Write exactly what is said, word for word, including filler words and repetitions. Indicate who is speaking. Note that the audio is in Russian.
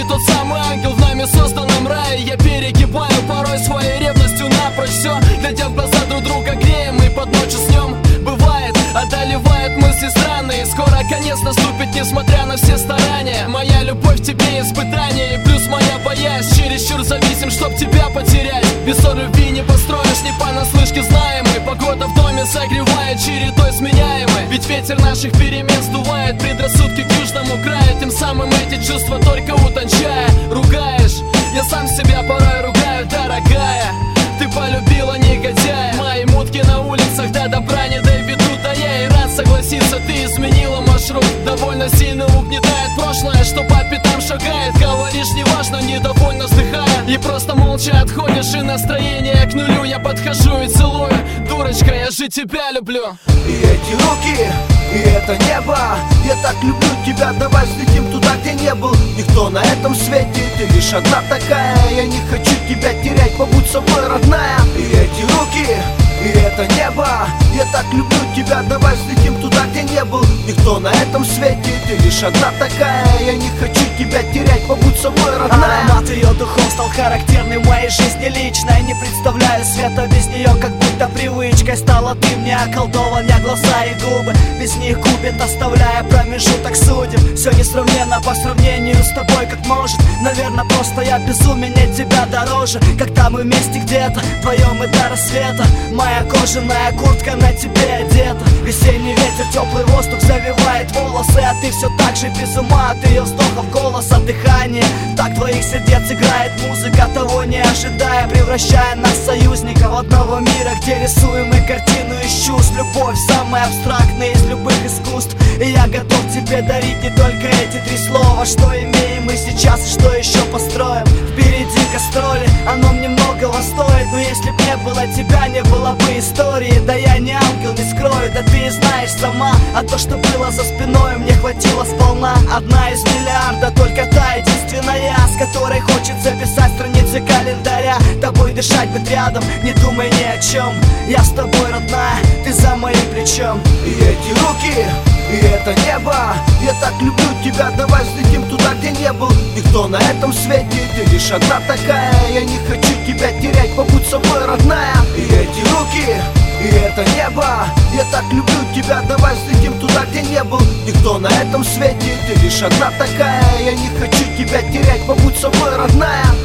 Speaker 1: ты тот самый ангел в нами созданном рае. Я перегибаю порой своей ревностью напрочь все, глядя в глаза друг друга греем и под ночь уснем. Бывает, одолевают мысли странные, скоро конец наступит, несмотря на все старания. Моя любовь тебе испытание, и плюс моя боязнь. Чересчур зависим, чтоб тебя потерять. Без ссор любви не построишь, не понаслышке знаемый. Погода в доме согревает, чередой сменяемой. Ведь ветер наших перемен сдувает предрассудки к южному краю, тем самым эти чувства только утончая. Ругаешь, я сам себя порой ругаю, дорогая. Ты полюбила негодяя. Мои мутки на улицах до добра не доведут, а я и рад согласиться, ты изменила маршрут. Довольно сильно угнетает прошлое, что по пятам шагает. Говоришь, неважно, недовольно вздыхая, и просто молча отходишь, и настроение к нулю. Я подхожу и целую, дурочка, я же тебя люблю.
Speaker 2: И эти руки, и это небо, я так люблю тебя, давай взлетим туда, где не был никто на этом свете. Ты лишь одна такая, я не хочу тебя терять, побудь со мной, родная. И эти руки, и это небо, я так люблю тебя, давай взлетим туда, где не был никто на этом свете. Ты лишь одна такая, я не хочу тебя терять, побудь со мной, родная.
Speaker 3: Аромат ее духов стал характерный в моей жизни лично. Я не представляю света без нее, как будто привычкой стала. Ты мне околдован, я глаза и губы без них губит, оставляя промежуток судеб. Все несравненно по сравнению с тобой, как может. Наверное, просто я безумен, нет тебя дороже. Когда мы вместе где-то, вдвоем и до рассвета. Моя кожаная куртка на тебе одета. Весенний ветер, теплый воздух завивает волосы, а ты все так же без ума от ее вздохов, голоса, дыхания. Так твоих сердец играет музыка, того не ожидая, превращая нас в союзников одного мира, где рисуем мы картину из чувств. Любовь самая абстрактная из любых искусств, и я готов тебе дарить не только эти три слова. Что имеем мы сейчас и что еще построим. Впереди гастроли, оно мне многого стоит, но если б не было тебя, не было бы истории. Да я не ангел, не скрою, да ты знаешь сама. А то, что было за спиной, мне хватило сполна. Одна из миллиарда, только та единственная, с которой хочется писать страницы календаря. Тобой дышать быть рядом, не думай ни о чем. Я с тобой, родная, ты за моим плечом.
Speaker 2: И эти руки, и это небо, я так люблю тебя, давай взлетим туда, где не был никто на этом свете. Ты лишь одна такая, я не хочу тебя терять, побудь со мной, родная. И эти руки, и это небо, я так люблю тебя, давай взлетим туда, где не был никто на этом свете. Ты лишь одна такая, я не хочу тебя терять, побудь со мной, родная.